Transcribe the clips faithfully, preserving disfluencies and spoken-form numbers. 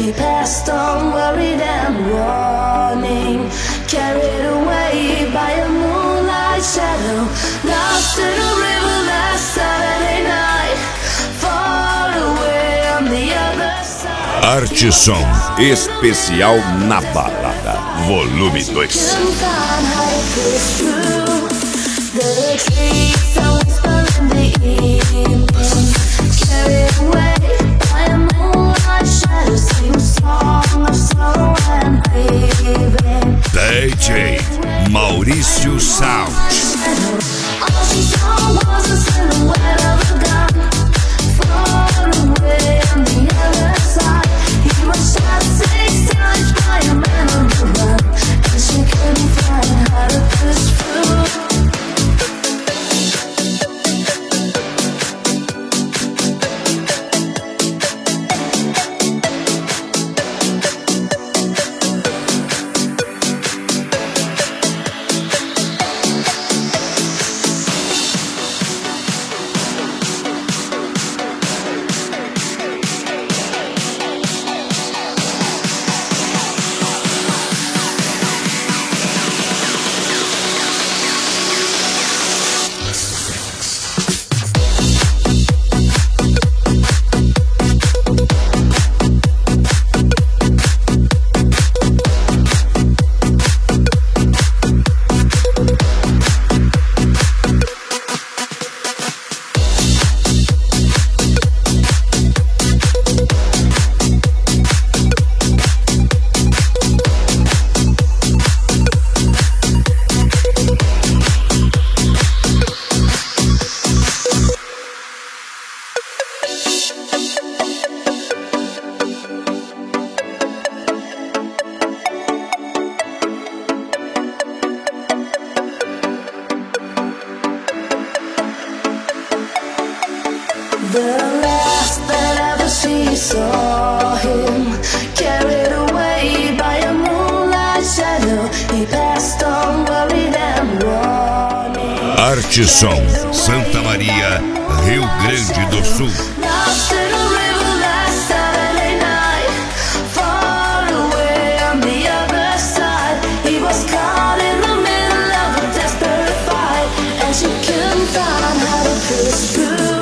He passed on, worried and warning, carried away by a moonlight shadow, lost in a river last Saturday night, far away on the other side. Arte Som especial na balada, volume dois. D J Maurício Sound. The last that ever she saw him, carried away by a moonlight shadow. He passed on, worried and warning. Arte Som, Santa Maria, Rio Grande do Sul. Lost in a river last Saturday night, far away on the other side. He was caught in the middle of a desperate fight, and she couldn't find how to push through.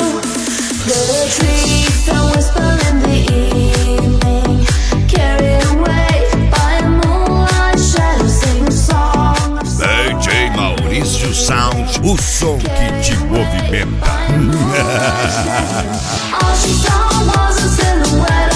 The trees don't whisper in the evening, carried away by a moonlight shadow, sing a song of D J Maurício Sound, o som que te movimenta. All she saw was a silhouette.